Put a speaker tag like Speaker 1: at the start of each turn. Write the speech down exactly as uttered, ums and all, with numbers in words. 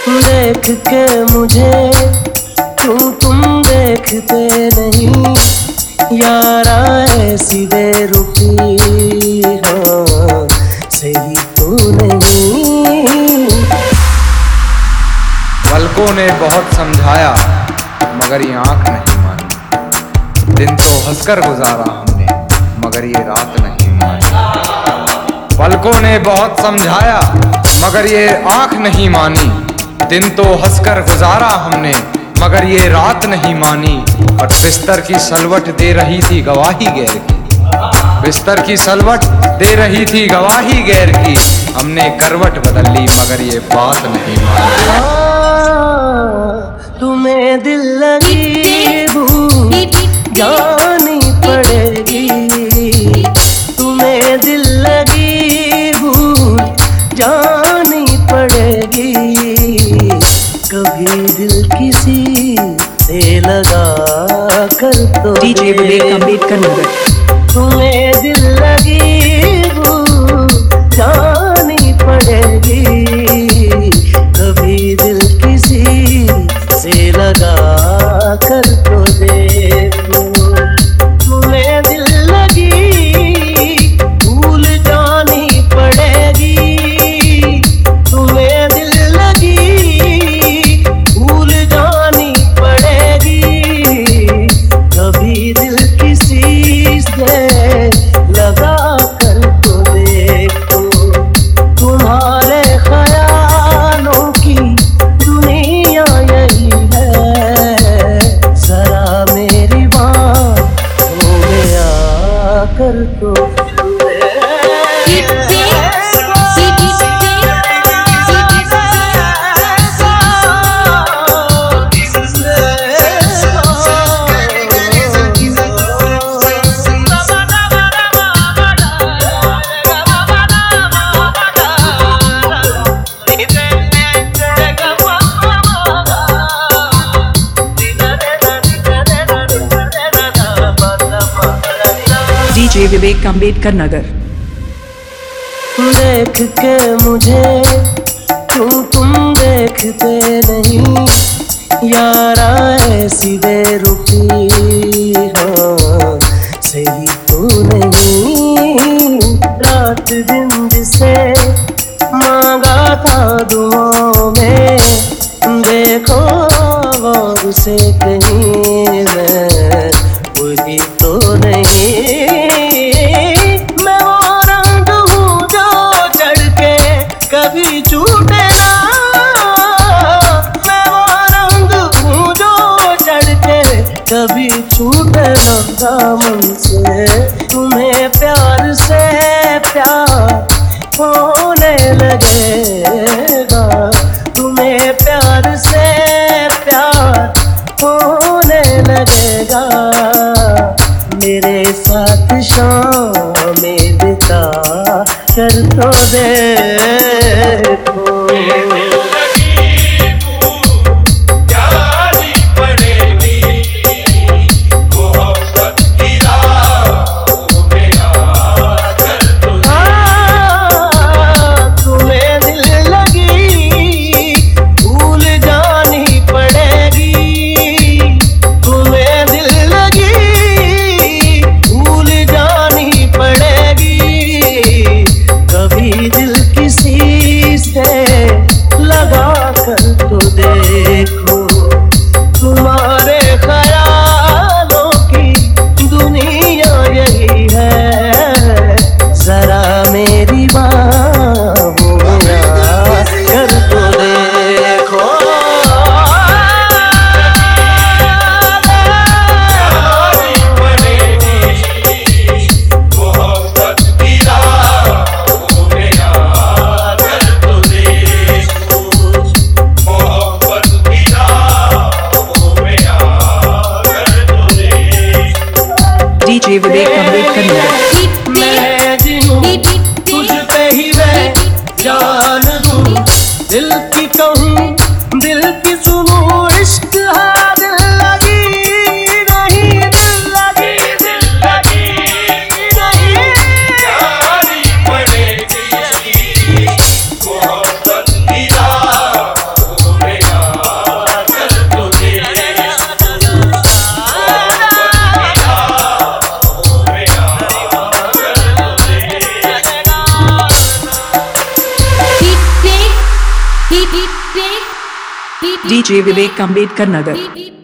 Speaker 1: देख के मुझे क्यों तुम देखते नहीं यारा, ऐसी बेरुखी हाँ सही तो नहीं।
Speaker 2: पलकों ने बहुत समझाया मगर ये आंख नहीं मानी, दिन तो हंसकर गुजारा हमने मगर ये रात नहीं मानी। पलकों ने बहुत समझाया मगर ये आंख नहीं मानी, दिन तो हंसकर गुजारा हमने मगर ये रात नहीं मानी। और बिस्तर की सलवट दे रही थी गवाही गैर की, बिस्तर की सलवट दे रही थी गवाही गैर की, हमने करवट बदल ली मगर ये बात नहीं मानी।
Speaker 1: तुम्हें दिल लगी भूल जानी पड़ेगी, तुम्हें दिल लगी भूल जानी पड़ेगी। कभी दिल किसी से लगा कर तो
Speaker 3: डीजे विवेक अम्बेडकर नगर।
Speaker 1: तुम्हें दिल लगी भूल जानी पड़ेगी, कभी दिल किसी से लगा कर तो देखो। तुम्हें दिल लगी भूल जानी पड़ेगी, तुम्हें दिल लगी भूल जानी पड़ेगी, कभी दिल किसी से लगा कर तो देखो। तुम्हारे ख़यालों की दुनिया यही है, जरा मेरी बाहों में आकर तो
Speaker 3: डीजे विवेक अम्बेडकर नगर।
Speaker 1: देख के मुझे क्यों तुम देखते नहीं यारा, ऐसी बेरुखी हाँ सही तो नहीं। रात दिन जिसे मांगा था दुआओं में, देखो गौर से कहीं मैं वही तो नहीं। मैं वो रंग हूँ जो चढ़ के कभी छूटे ना, मैं वो रंग हूँ जो चढ़ के कभी छूटे ना दामन से। तुम्हें प्यार से प्यार होने लगेगा, तुम्हें प्यार से प्यार होने लगेगा। मेरे साथ शाम में बिता कर तो देखो। दिल किसी से लगा कर तो देखो। तुम्हारे ख़यालों की दुनिया यही है, जरा मेरी बाहों में आकर तो देखो।
Speaker 3: डीजे विवेक अम्बेडकर नगर।
Speaker 1: मैं जिऊं तुझ पे ही मैं जान दूं, दिल की कहूँ दिल की सुनूं, इश्क है दिल लगी नहीं, दिल लगी दिल लगी नहीं, जानी पड़ेगी मोहब्बत की राहों
Speaker 3: D J Vivek Ambedkar Nagar.